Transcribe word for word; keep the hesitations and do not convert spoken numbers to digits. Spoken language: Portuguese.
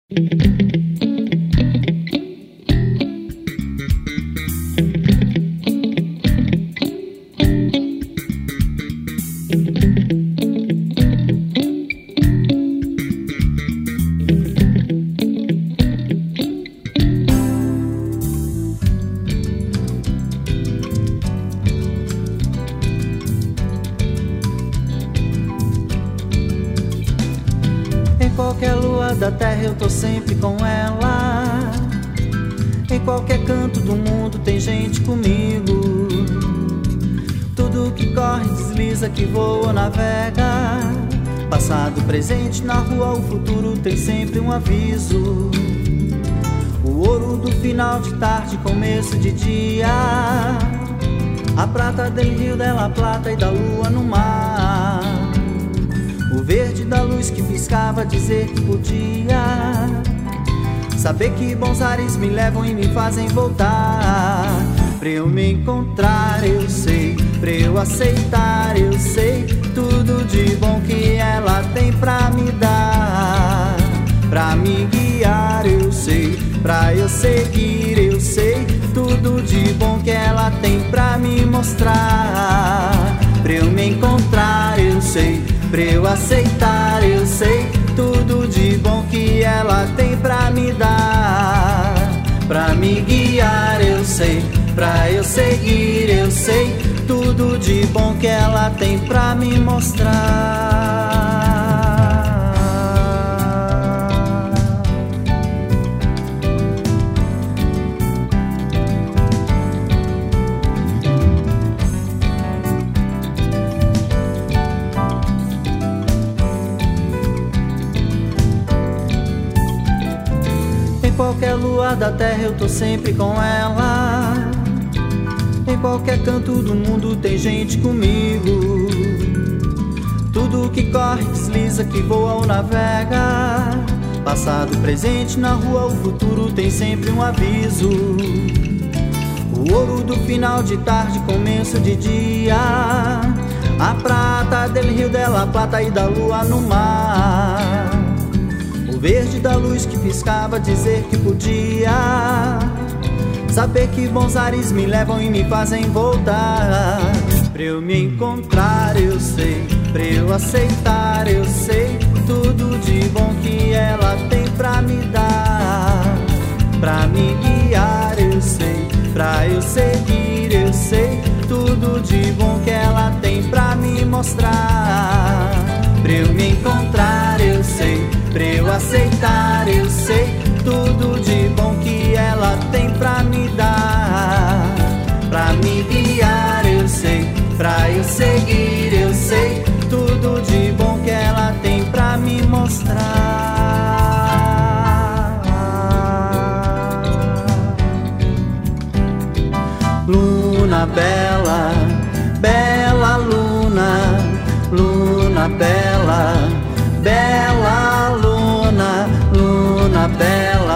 qualquer lua da terra eu tô sempre com ela. Em qualquer canto do mundo tem gente comigo. Tudo que corre, desliza, que voa, navega. Passado, presente, na rua, o futuro tem sempre um aviso. O ouro do final de tarde, começo de dia. A prata del rio, della plata e da lua no mar. O verde da luz que piscava, dizer que podia. Saber que bons ares me levam e me fazem voltar. Pra eu me encontrar eu sei, pra eu aceitar eu sei, tudo de bom que ela tem pra me dar. Pra me guiar eu sei, pra eu seguir eu sei, tudo de bom que ela tem pra me mostrar. Pra eu me encontrar eu sei, pra eu aceitar eu sei, tudo de bom que ela tem pra me dar. Pra me guiar eu sei, pra eu seguir eu sei, tudo de bom que ela tem pra me mostrar. Em qualquer lua da terra eu tô sempre com ela. Em qualquer canto do mundo tem gente comigo. Tudo que corre, desliza, que voa ou navega. Passado, presente, na rua, o futuro tem sempre um aviso. O ouro do final de tarde, começo de dia. A prata del rio, della plata e da lua no mar. O verde da luz que piscava, dizer que podia. Saber que bons ares me levam e me fazem voltar. Pra eu me encontrar eu sei, pra eu aceitar eu sei, tudo de bom que ela tem pra me dar. Pra me guiar eu sei, pra eu seguir eu sei, tudo de bom que ela tem pra me mostrar. Pra eu me encontrar eu sei, pra eu aceitar eu sei, tudo de bom que ela tem pra me dar. Pra me guiar eu sei, pra eu seguir eu sei, tudo de bom que ela tem pra me mostrar. Luna bela, bela luna, luna bela, bela luna, luna bela.